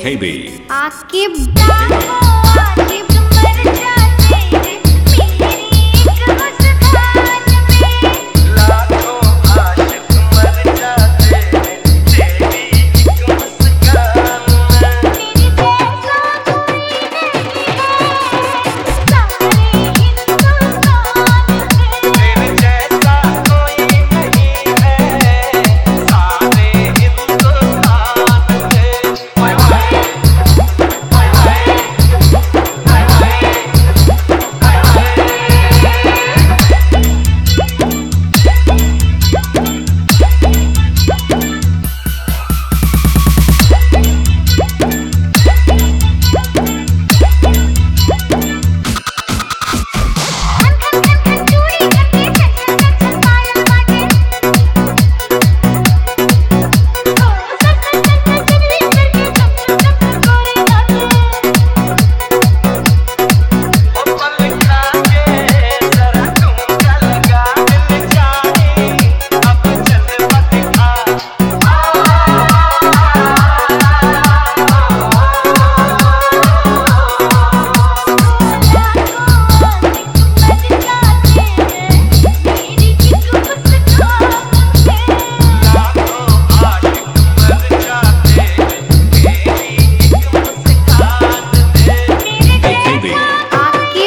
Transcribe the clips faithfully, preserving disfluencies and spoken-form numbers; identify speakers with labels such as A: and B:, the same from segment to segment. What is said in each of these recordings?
A: K B.
B: आके बताओ आके मर जाते हैं मेरी एक मुस्कान में।
C: लाखों आशिक मर जाते हैं तेरी एक मुस्कान में।
B: मेरे जैसा कोई नहीं है सारे हिंदुस्तान में।
C: तेरे जैसा कोई नहीं है सारे हिंदुस्तान में। वाय वाय वाय वाय वाय वाय
B: चूड़ी करके छन छन छन पायल बाटे। ओ सर सर सर सर चुनरी करके चम चम चम चम गोरे नाचे।
C: ओ पल खा के जरा ठुमका लगा दिल जानी अब चल मत खा।
B: लाखों आशिक मर जाते हैं मेरी एक मुस्कान में।
C: लाखों आशिक मर जाते हैं मेरी एक मुस्कान में।
B: मेरे
A: K B.
B: जैसा आके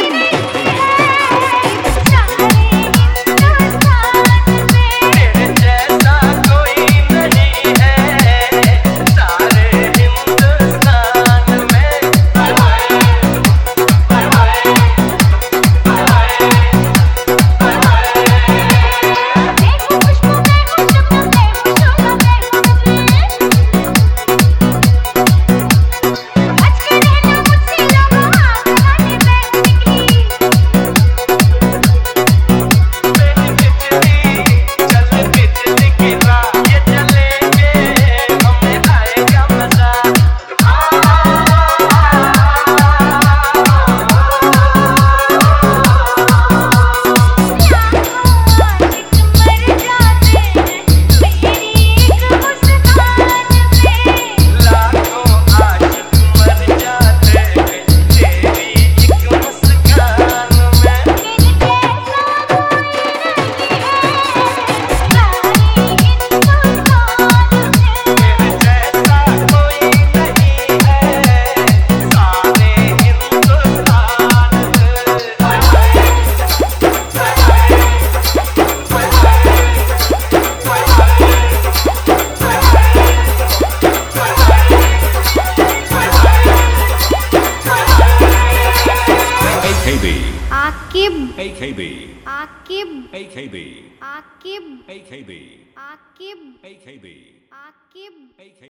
B: सारे हिंदुस्तान में।
C: तेरे जैसा कोई नहीं है सारे हिंदुस्तान में। वाय वाय वाय वाय वाय वाय वाय।
B: देखो खुशबू मैं हूँ शबनम मैं हूँ शोला मैं हूँ नफीस। बच के रहना मुझसे लोगों आँख लगाने मैं हूँ निकली।
C: मेरी बिजली चल बिजली की राह ये चलेंगे हमें आएगा मजा।
B: लाखों आशिक मर जाते हैं मेरी एक मुस्कान में।
C: लाखों आशिक मर जाते हैं तेरी एक मुस्कान में।
B: मेरे जैसा कोई नहीं है सारे हिंदुस्तान में।
C: तेरे जैसा कोई नहीं है सारे हिंदुस्तान में। वाय वाय वाय वाय वाय
A: A K B.
B: आके
A: A K B.
B: आके
A: A K B.
B: आके
A: A K B.
B: आके
A: A K B.
B: आके
A: A K